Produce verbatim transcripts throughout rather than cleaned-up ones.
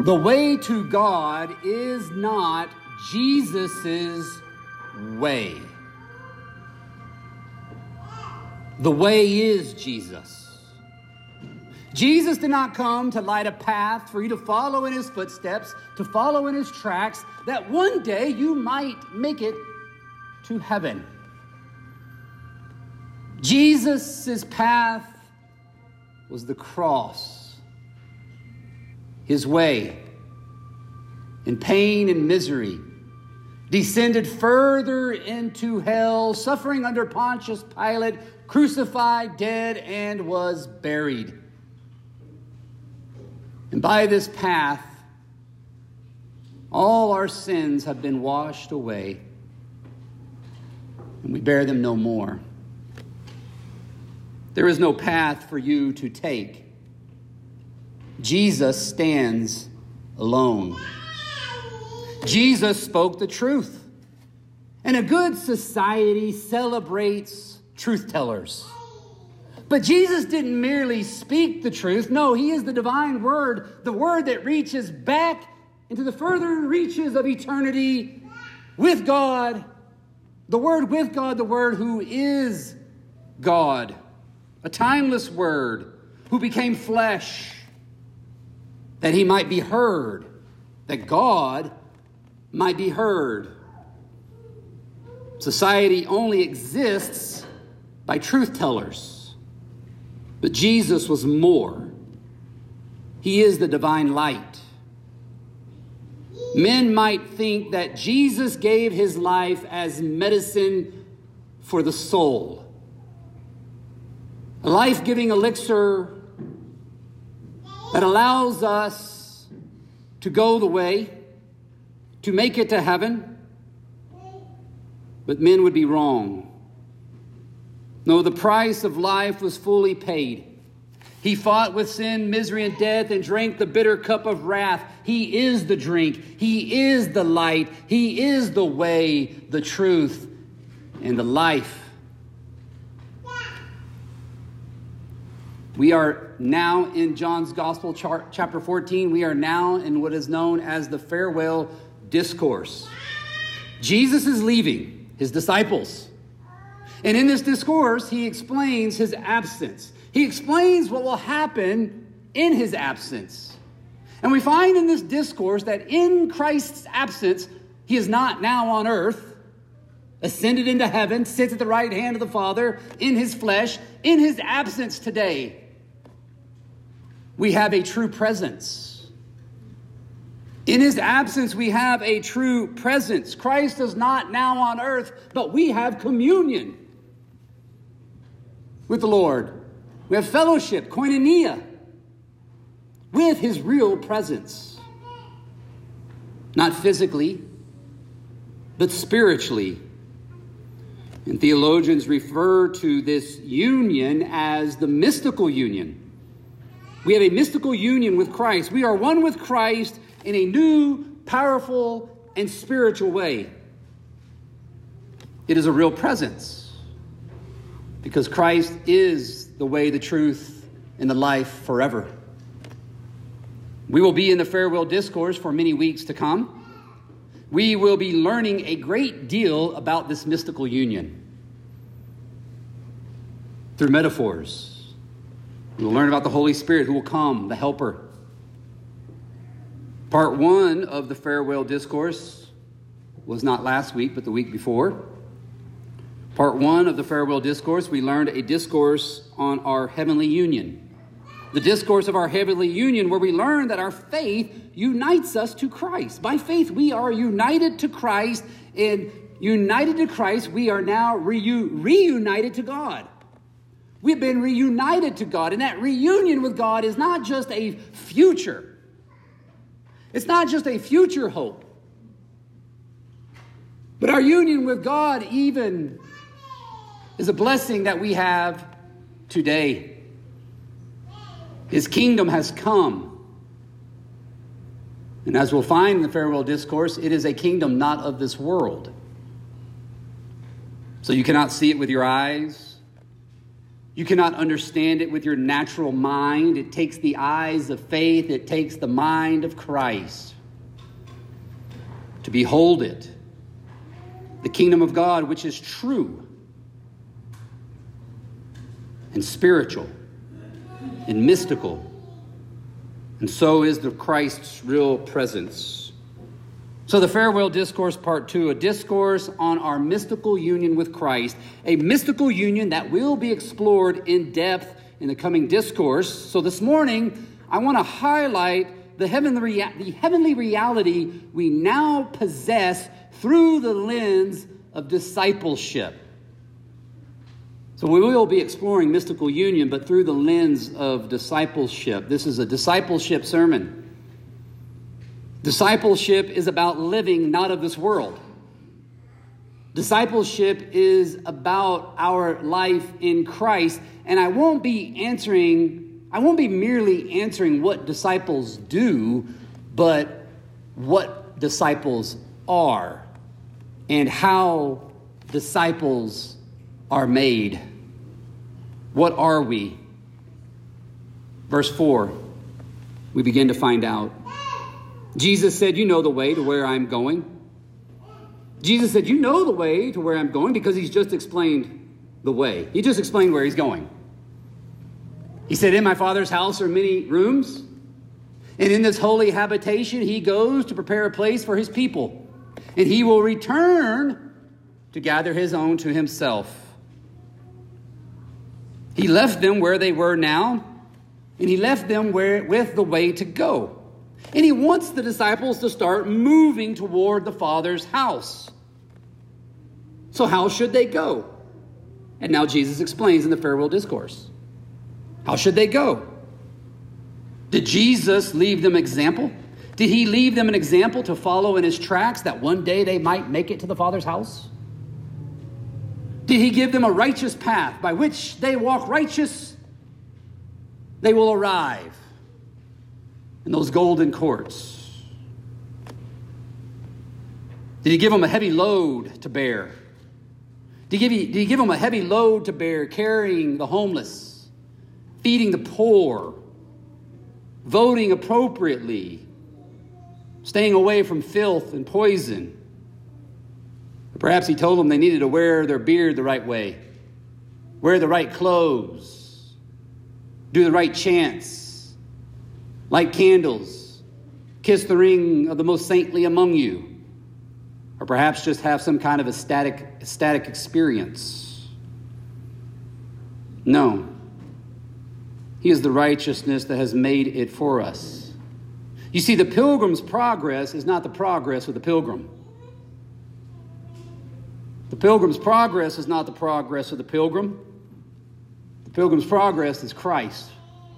The way to God is not Jesus's way. The way is Jesus. Jesus did not come to light a path for you to follow in his footsteps, to follow in his tracks, that one day you might make it to heaven. Jesus' path was the cross. His way, in pain and misery, descended further into hell, suffering under Pontius Pilate, crucified, dead, and was buried. And by this path, all our sins have been washed away, and we bear them no more. There is no path for you to take. Jesus stands alone. Jesus spoke the truth. And a good society celebrates truth tellers. But Jesus didn't merely speak the truth. No, he is the divine word, the word that reaches back into the further reaches of eternity with God. The word with God, the word who is God. A timeless word who became flesh, that he might be heard, that God might be heard. Society only exists by truth tellers. But Jesus was more. He is the divine light. Men might think that Jesus gave his life as medicine for the soul. A life-giving elixir that allows us to go the way, to make it to heaven. But men would be wrong. No, the price of life was fully paid. He fought with sin, misery, and death, and drank the bitter cup of wrath. He is the drink. He is the light. He is the way, the truth, and the life. We are now in John's Gospel, chapter fourteen. We are now in what is known as the farewell discourse. Jesus is leaving his disciples. And in this discourse, he explains his absence. He explains what will happen in his absence. And we find in this discourse that in Christ's absence, he is not now on earth, ascended into heaven, sits at the right hand of the Father in his flesh. In his absence today, we have a true presence. In his absence, we have a true presence. Christ is not now on earth, but we have communion with the Lord. We have fellowship, koinonia, with his real presence. Not physically, but spiritually. And theologians refer to this union as the mystical union. We have a mystical union with Christ. We are one with Christ in a new, powerful, and spiritual way. It is a real presence because Christ is the way, the truth, and the life forever. We will be in the farewell discourse for many weeks to come. We will be learning a great deal about this mystical union through metaphors. We will learn about the Holy Spirit who will come, the helper. Part one of the farewell discourse was not last week, but the week before. Part one of the farewell discourse, we learned a discourse on our heavenly union. The discourse of our heavenly union, where we learn that our faith unites us to Christ. By faith, we are united to Christ, and united to Christ, we are now reu- reunited to God. We've been reunited to God, and that reunion with God is not just a future. It's not just a future hope. But our union with God even is a blessing that we have today. His kingdom has come. And as we'll find in the farewell discourse, it is a kingdom not of this world. So you cannot see it with your eyes. You cannot understand it with your natural mind. It takes the eyes of faith. It takes the mind of Christ to behold it. The kingdom of God, which is true and spiritual and mystical. And so is the Christ's real presence. So the farewell discourse, part two, a discourse on our mystical union with Christ, a mystical union that will be explored in depth in the coming discourse. So this morning, I want to highlight the heavenly, rea- the heavenly reality we now possess through the lens of discipleship. So we will be exploring mystical union, but through the lens of discipleship. This is a discipleship sermon. Discipleship is about living not of this world. Discipleship is about our life in Christ. And I won't be answering, I won't be merely answering what disciples do, but what disciples are and how disciples are made. What are we? Verse four, we begin to find out. Jesus said, you know the way to where I'm going. Jesus said, you know the way to where I'm going, because he's just explained the way. He just explained where he's going. He said, in my Father's house are many rooms, and in this holy habitation he goes to prepare a place for his people, and he will return to gather his own to himself. He left them where they were now, and he left them where with the way to go. And he wants the disciples to start moving toward the Father's house. So how should they go? And now Jesus explains in the farewell discourse. How should they go? Did Jesus leave them example? Did he leave them an example to follow in his tracks that one day they might make it to the Father's house? Did he give them a righteous path by which they walk righteous? They will arrive in those golden courts. Did he give them a heavy load to bear? Did he, give, did he give them a heavy load to bear, carrying the homeless, feeding the poor, voting appropriately, staying away from filth and poison? Or perhaps he told them they needed to wear their beard the right way, wear the right clothes, do the right chants, light candles, kiss the ring of the most saintly among you, or perhaps just have some kind of ecstatic, ecstatic experience. No. He is the righteousness that has made it for us. You see, the pilgrim's progress is not the progress of the pilgrim. The pilgrim's progress is not the progress of the pilgrim. The pilgrim's progress is Christ.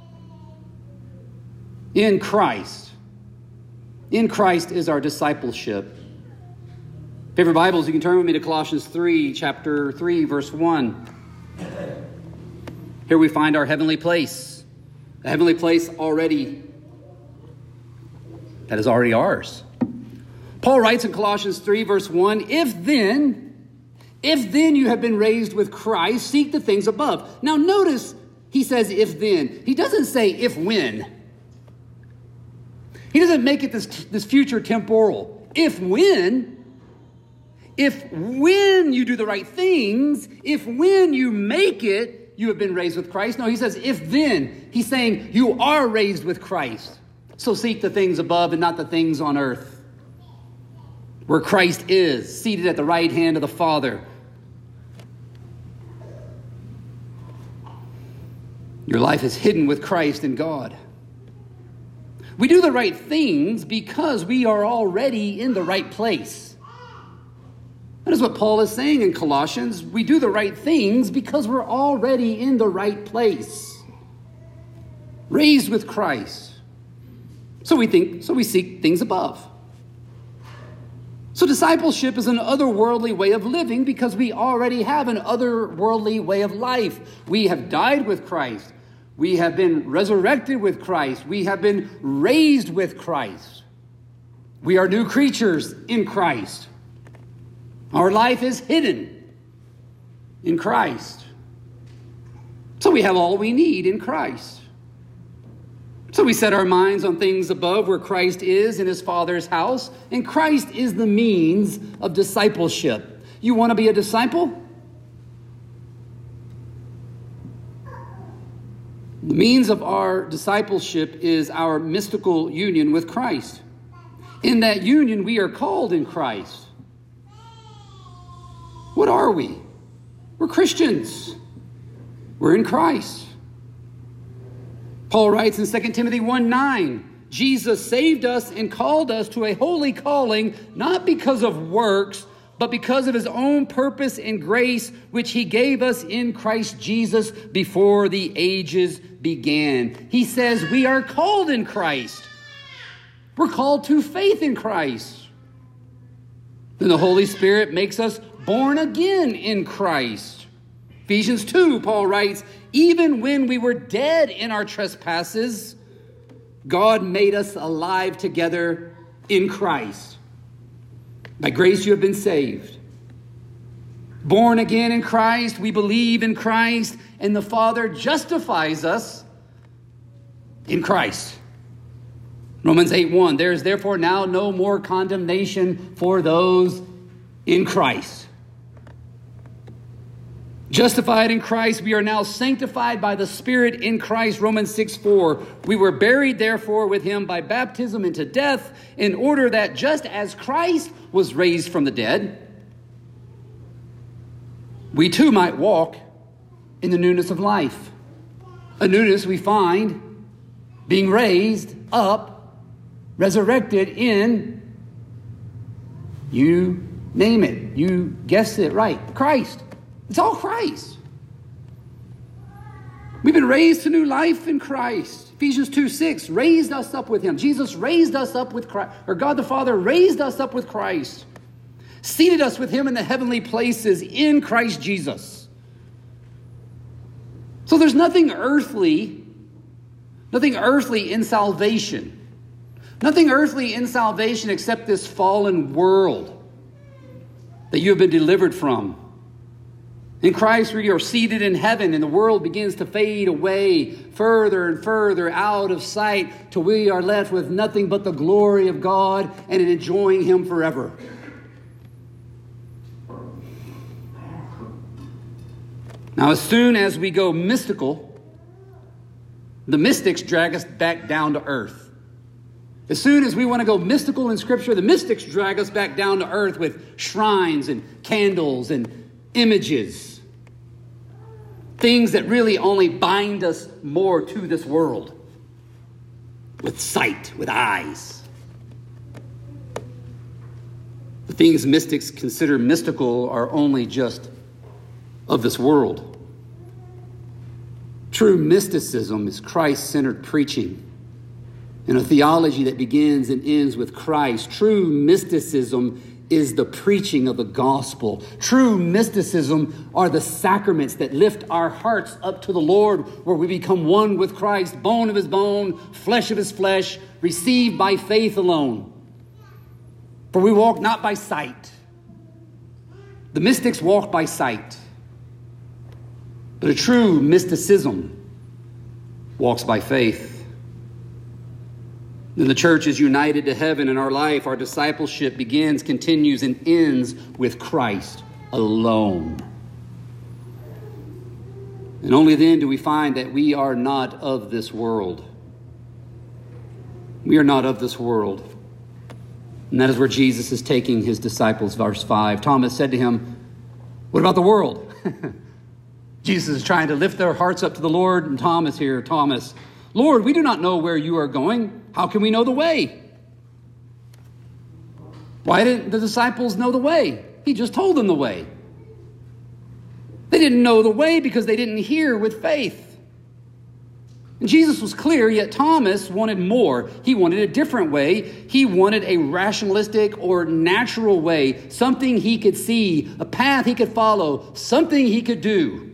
In Christ. In Christ is our discipleship. Favorite Bibles, you can turn with me to Colossians three, chapter three, verse one. Here we find our heavenly place. A heavenly place already, that is already ours. Paul writes in Colossians three, verse one, If then, if then you have been raised with Christ, seek the things above. Now notice, he says if then. He doesn't say if when. He doesn't make it this, this future temporal. If when, if when you do the right things, if when you make it, you have been raised with Christ. No, he says if then. He's saying you are raised with Christ. So seek the things above and not the things on earth, where Christ is, seated at the right hand of the Father. Your life is hidden with Christ in God. We do the right things because we are already in the right place. That is what Paul is saying in Colossians. We do the right things because we're already in the right place. Raised with Christ. So we think, so we seek things above. So discipleship is an otherworldly way of living because we already have an otherworldly way of life. We have died with Christ. We have been resurrected with Christ. We have been raised with Christ. We are new creatures in Christ. Our life is hidden in Christ. So we have all we need in Christ. So we set our minds on things above where Christ is in his Father's house, and Christ is the means of discipleship. You want to be a disciple? The means of our discipleship is our mystical union with Christ. In that union, we are called in Christ. What are we? We're Christians. We're in Christ. Paul writes in Second Timothy one nine, Jesus saved us and called us to a holy calling, not because of works, but because of his own purpose and grace, which he gave us in Christ Jesus before the ages began. He says we are called in Christ. We're called to faith in Christ. Then the Holy Spirit makes us born again in Christ. Ephesians two, Paul writes, even when we were dead in our trespasses, God made us alive together in Christ. By grace you have been saved. Born again in Christ, we believe in Christ, and the Father justifies us in Christ. Romans eight one, there is therefore now no more condemnation for those in Christ. Justified in Christ, we are now sanctified by the Spirit in Christ. Romans six four, we were buried therefore with him by baptism into death, in order that just as Christ was raised from the dead, we too might walk in the newness of life. A newness we find being raised up, resurrected in, you name it, you guessed it right, Christ. It's all Christ. We've been raised to new life in Christ. Ephesians two six raised us up with him. Jesus raised us up with Christ, or God the Father raised us up with Christ, seated us with him in the heavenly places in Christ Jesus. So there's nothing earthly, nothing earthly in salvation. Nothing earthly in salvation except this fallen world that you have been delivered from. In Christ, we are seated in heaven, and the world begins to fade away further and further out of sight till we are left with nothing but the glory of God and enjoying him forever. Now, as soon as we go mystical, the mystics drag us back down to earth. As soon as we want to go mystical in Scripture, the mystics drag us back down to earth with shrines and candles and images. Things that really only bind us more to this world. With sight, with eyes. The things mystics consider mystical are only just of this world. True mysticism is Christ-centered preaching and a theology that begins and ends with Christ. True mysticism is the preaching of the gospel. True mysticism are the sacraments that lift our hearts up to the Lord, where we become one with Christ, bone of his bone, flesh of his flesh, received by faith alone. For we walk not by sight. The mystics walk by sight. But a true mysticism walks by faith. Then the church is united to heaven in our life. Our discipleship begins, continues, and ends with Christ alone. And only then do we find that we are not of this world. We are not of this world. And that is where Jesus is taking his disciples. Verse five, Thomas said to him, what about the world? Jesus is trying to lift their hearts up to the Lord. And Thomas here, Thomas, Lord, we do not know where you are going. How can we know the way? Why didn't the disciples know the way? He just told them the way. They didn't know the way because they didn't hear with faith. And Jesus was clear, yet Thomas wanted more. He wanted a different way. He wanted a rationalistic or natural way, something he could see, a path he could follow, something he could do.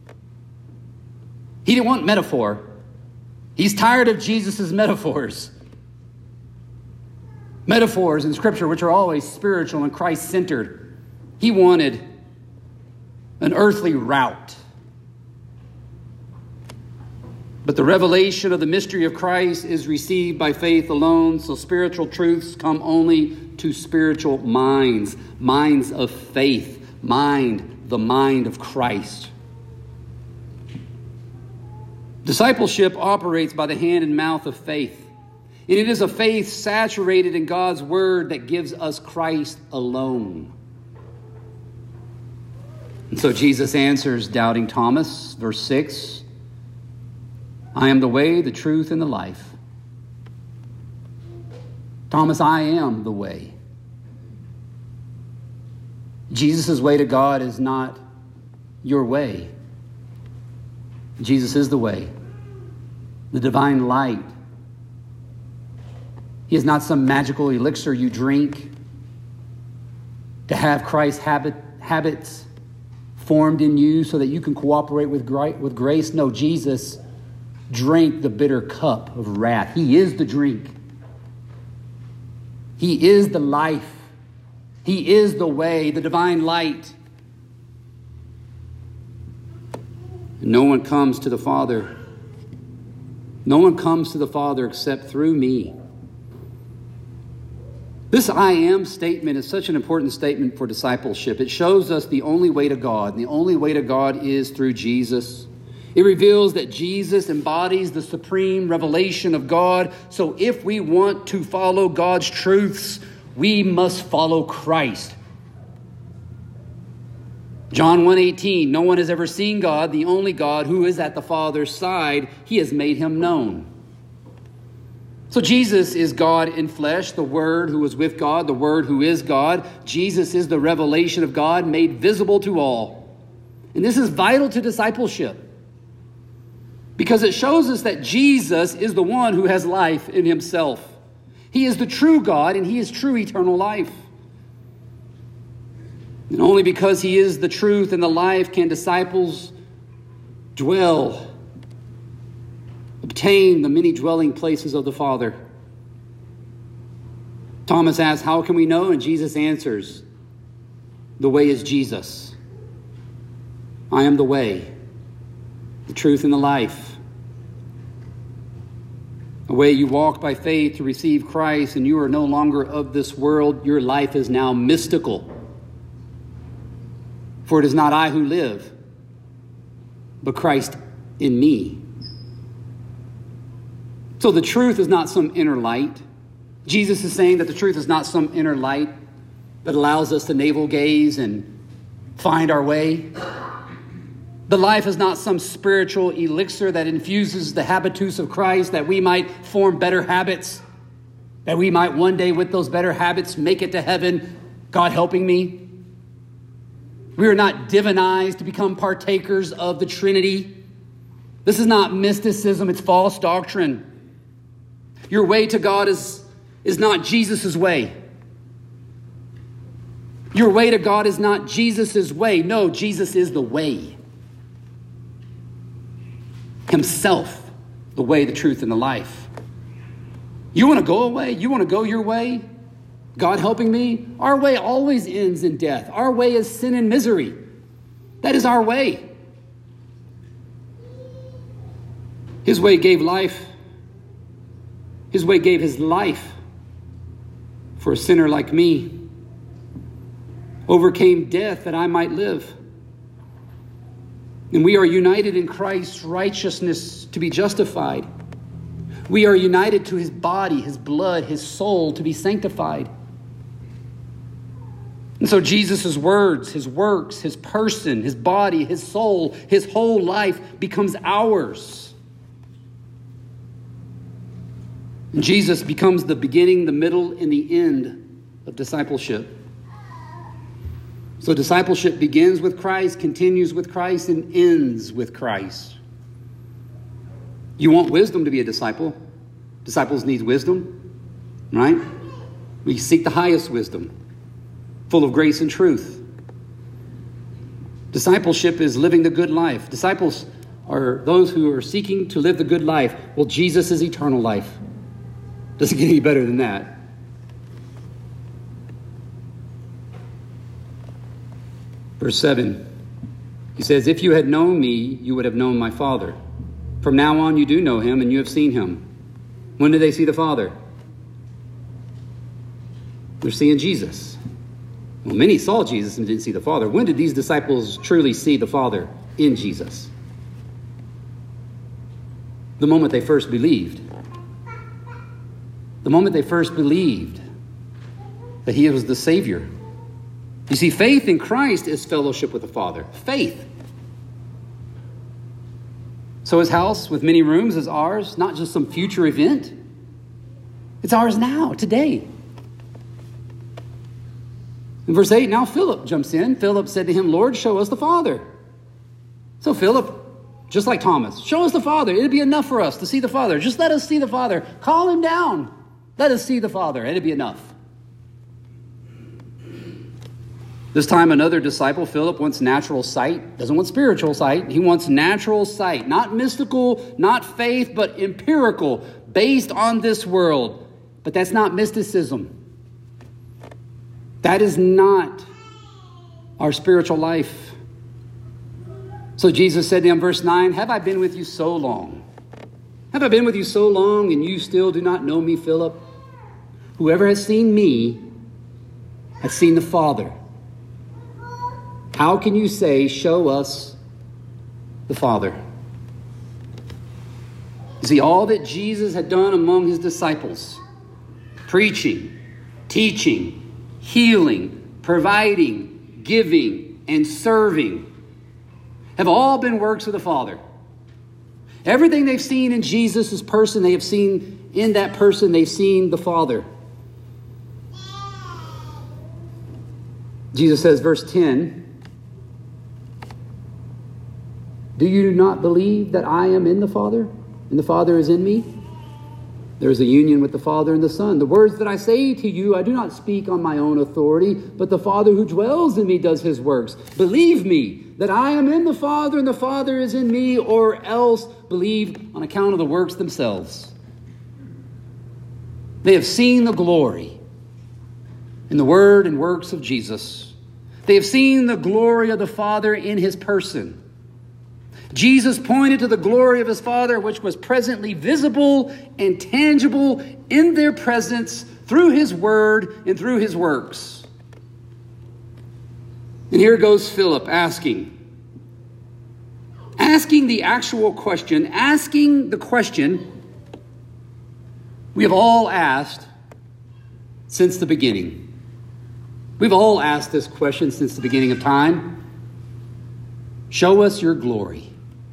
He didn't want metaphor. He's tired of Jesus' metaphors. Metaphors in Scripture, which are always spiritual and Christ-centered. He wanted an earthly route. But the revelation of the mystery of Christ is received by faith alone, so spiritual truths come only to spiritual minds, minds of faith, mind, the mind of Christ. Discipleship operates by the hand and mouth of faith. And it is a faith saturated in God's word that gives us Christ alone. And so Jesus answers doubting Thomas, verse six, I am the way, the truth, and the life. Thomas, I am the way. Jesus' way to God is not your way. Jesus is the way, the divine light. He is not some magical elixir you drink to have Christ's habit, habits formed in you so that you can cooperate with, with grace. No, Jesus drank the bitter cup of wrath. He is the drink. He is the life. He is the way, the divine light. No one comes to the Father. No one comes to the Father except through me. This I am statement is such an important statement for discipleship. It shows us the only way to God. And the only way to God is through Jesus. It reveals that Jesus embodies the supreme revelation of God. So if we want to follow God's truths, we must follow Christ. John one eighteen, no one has ever seen God, the only God who is at the Father's side. He has made him known. So Jesus is God in flesh, the Word who was with God, the Word who is God. Jesus is the revelation of God made visible to all. And this is vital to discipleship, because it shows us that Jesus is the one who has life in himself. He is the true God, and he is true eternal life. And only because he is the truth and the life can disciples dwell, obtain the many dwelling places of the Father. Thomas asks, how can we know? And Jesus answers, the way is Jesus. I am the way, the truth, and the life. The way you walk by faith to receive Christ, and you are no longer of this world. Your life is now mystical. For it is not I who live, but Christ in me. So the truth is not some inner light. Jesus is saying that the truth is not some inner light that allows us to navel gaze and find our way. The life is not some spiritual elixir that infuses the habitus of Christ, that we might form better habits, that we might one day with those better habits make it to heaven, God helping me. We are not divinized to become partakers of the Trinity. This is not mysticism, it's false doctrine. Your way to God is, is not Jesus' way. Your way to God is not Jesus' way. No, Jesus is the way. Himself, the way, the truth, and the life. You want to go away? You want to go your way? God helping me? Our way always ends in death. Our way is sin and misery. That is our way. His way gave life. His way gave his life for a sinner like me. Overcame death that I might live. And we are united in Christ's righteousness to be justified. We are united to his body, his blood, his soul to be sanctified. And so Jesus' words, his works, his person, his body, his soul, his whole life becomes ours. And Jesus becomes the beginning, the middle, and the end of discipleship. So discipleship begins with Christ, continues with Christ, and ends with Christ. You want wisdom to be a disciple. Disciples need wisdom, right? We seek the highest wisdom, full of grace and truth. Discipleship is living the good life. Disciples are those who are seeking to live the good life. Well, Jesus is eternal life. Doesn't get any better than that. Verse seven, he says, if you had known me, you would have known my Father. From now on, you do know him and you have seen him. When did they see the Father? They're seeing Jesus. Well, many saw Jesus and didn't see the Father. When did these disciples truly see the Father in Jesus? The moment they first believed. The moment they first believed that he was the Savior. You see, faith in Christ is fellowship with the Father. Faith. So his house with many rooms is ours, not just some future event. It's ours now, today. In verse eight, now Philip jumps in. Philip said to him, Lord, show us the Father. So Philip, just like Thomas, show us the Father. It'd be enough for us to see the Father. Just let us see the Father. Call him down. Let us see the Father. It'd be enough. This time another disciple, Philip, wants natural sight. Doesn't want spiritual sight. He wants natural sight. Not mystical, not faith, but empirical, based on this world. But that's not mysticism. That is not our spiritual life. So Jesus said to him, verse nine, have I been with you so long? Have I been with you so long and you still do not know me, Philip? Whoever has seen me has seen the Father. How can you say, show us the Father? You see, all that Jesus had done among his disciples, preaching, teaching, healing, providing, giving, and serving, have all been works of the Father. Everything they've seen in Jesus' person, they have seen in that person, they've seen the Father. Jesus says, verse ten, do you not believe that I am in the Father, and the Father is in me? There is a union with the Father and the Son. The words that I say to you, I do not speak on my own authority, but the Father who dwells in me does his works. Believe me that I am in the Father and the Father is in me, or else believe on account of the works themselves. They have seen the glory in the word and works of Jesus. They have seen the glory of the Father in his person. Jesus pointed to the glory of his Father, which was presently visible and tangible in their presence through his word and through his works. And here goes Philip asking, asking the actual question, asking the question we have all asked since the beginning. We've all asked this question since the beginning of time. Show us your glory.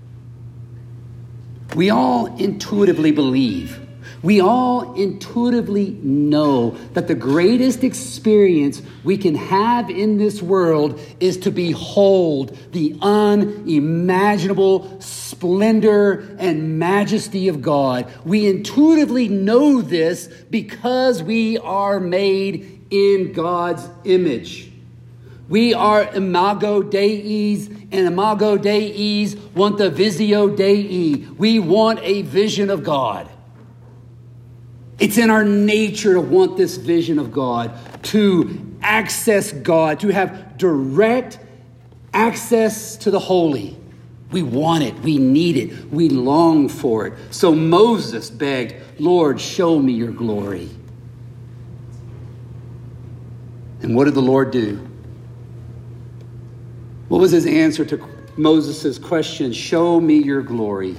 We all intuitively believe, we all intuitively know that the greatest experience we can have in this world is to behold the unimaginable splendor and majesty of God. We intuitively know this because we are made in God's image. We are imago Dei, and imago Dei want the visio Dei. We want a vision of God. It's in our nature to want this vision of God, to access God, to have direct access to the holy. We want it. We need it. We long for it. So Moses begged, Lord, show me your glory. And what did the Lord do? What was his answer to Moses' question? Show me your glory.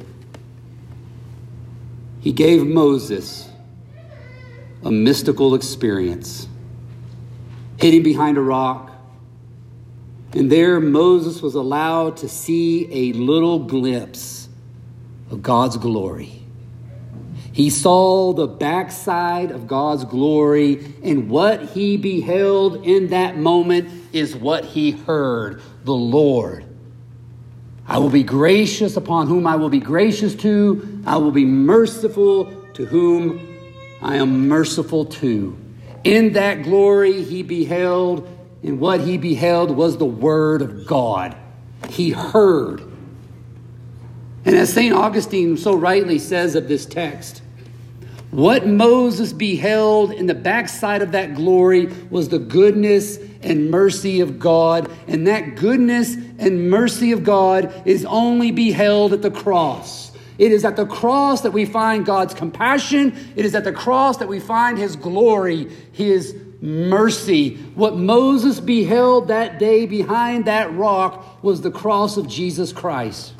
He gave Moses a mystical experience. Hidden behind a rock. And there Moses was allowed to see a little glimpse of God's glory. He saw the backside of God's glory, and what he beheld in that moment is what he heard. The Lord. I will be gracious upon whom I will be gracious to. I will be merciful to whom I am merciful to. In that glory he beheld, and what he beheld was the word of God. He heard. And as Saint Augustine so rightly says of this text, what Moses beheld in the backside of that glory was the goodness and mercy of God. And that goodness and mercy of God is only beheld at the cross. It is at the cross that we find God's compassion. It is at the cross that we find his glory, his mercy. What Moses beheld that day behind that rock was the cross of Jesus Christ.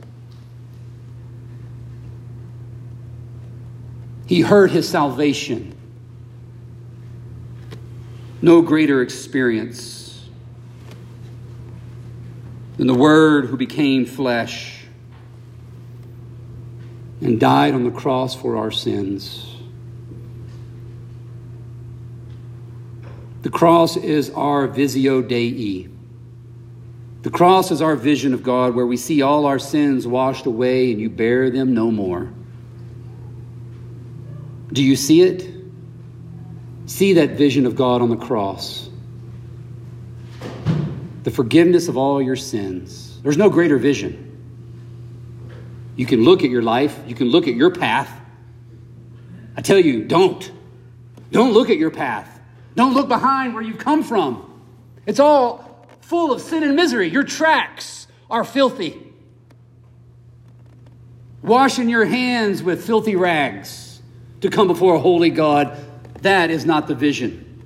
He heard his salvation. No greater experience than the Word who became flesh and died on the cross for our sins. The cross is our Visio Dei. The cross is our vision of God, where we see all our sins washed away and you bear them no more. Do you see it? See that vision of God on the cross. The forgiveness of all your sins. There's no greater vision. You can look at your life. You can look at your path. I tell you, don't. Don't look at your path. Don't look behind where you've come from. It's all full of sin and misery. Your tracks are filthy. Washing your hands with filthy rags to come before a holy God, that is not the vision.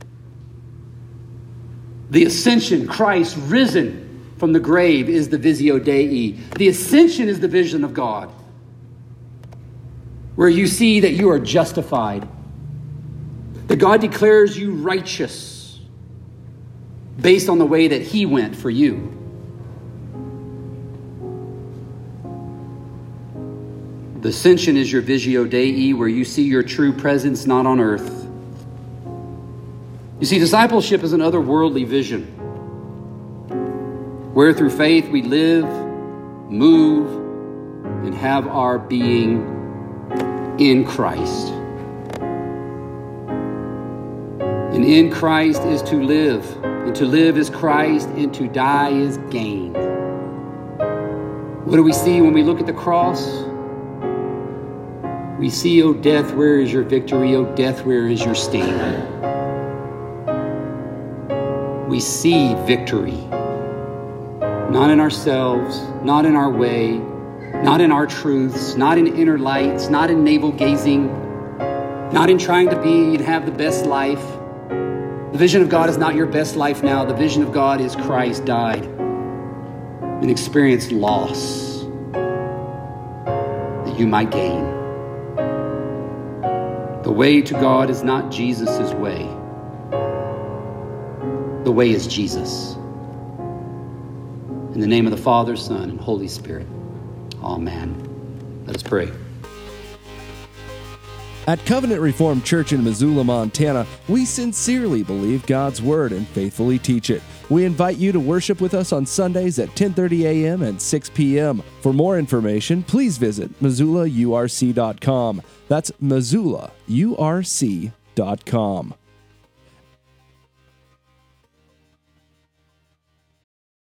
The ascension, Christ risen from the grave, is the Visio Dei. The ascension is the vision of God, where you see that you are justified, that God declares you righteous based on the way that he went for you. The ascension is your Visio Dei, where you see your true presence not on earth. You see, discipleship is an otherworldly vision, where through faith we live, move, and have our being in Christ. And in Christ is to live, and to live is Christ, and to die is gain. What do we see when we look at the cross? We see, O death, where is your victory? O death, where is your sting? We see victory, not in ourselves, not in our way, not in our truths, not in inner lights, not in navel gazing, not in trying to be and have the best life. The vision of God is not your best life now. The vision of God is Christ died and experienced loss that you might gain. The way to God is not Jesus' way. The way is Jesus. In the name of the Father, Son, and Holy Spirit. Amen. Let us pray. At Covenant Reformed Church in Missoula, Montana, we sincerely believe God's Word and faithfully teach it. We invite you to worship with us on Sundays at ten thirty a.m. and six p.m. For more information, please visit Missoula U R C dot com. That's Missoula U R C dot com.